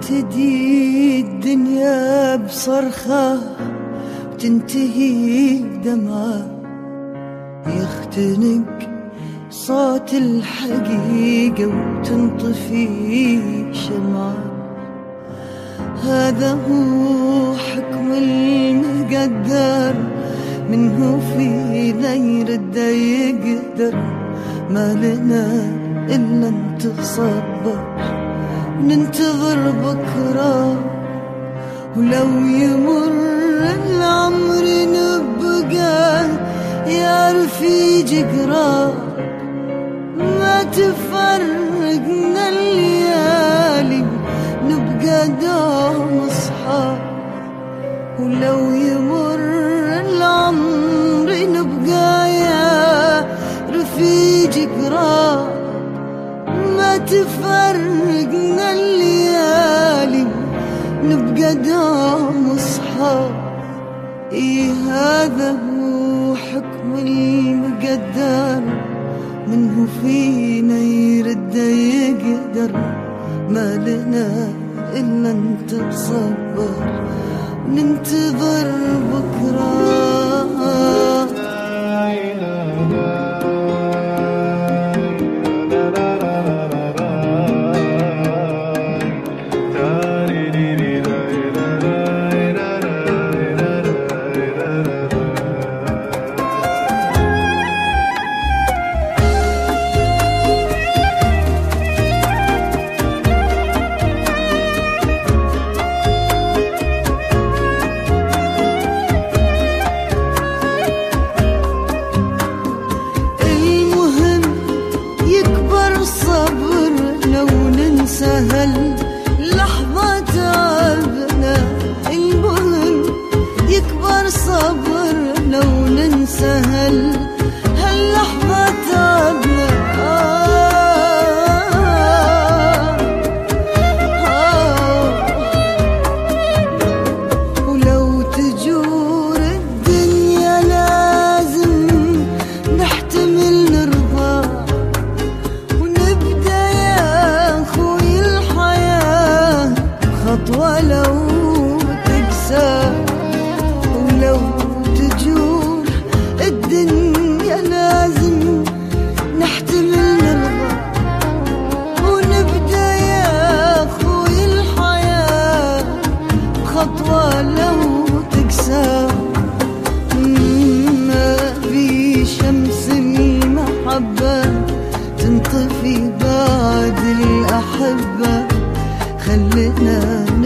تبتدي الدنيا بصرخة وتنتهي بدمعة، يختنق صوت الحقيقة وتنطفي شمعة. هذا هو حكم المقدر، منه فينا يرد يقدر، ما لنا إلا نتصبر وننتظر بكرة. ولو يمر العمر نبقى يا رفيج قراب، ما تفرقنا الليالي نبقى دوم أصحاب. ولو يمر العمر نبقى يا رفيج قراب، ما تفرقنا الليالي نبقى دوم أصحاب. إيه هذا هو حكم المقدر، منه فينا يرد يقدر، ما لنا إلا نتصبر وننتظر بكرة. سهل لحظة تعبنا، المهم يكبر صبر لو ننسى هاللحظة تعبنا. ولو تجور الدنيا لازم نحتمل نرضى، ونبدأ يا خوي الحياة خطوة لو تقسى. ولو تجور الدنيا لازم نحتمل نرضى، ونبدأ يا خوي الحياة خطوة لو تقسى. ما في شمس المحبة تنطفي بعد الأحبة، خلينا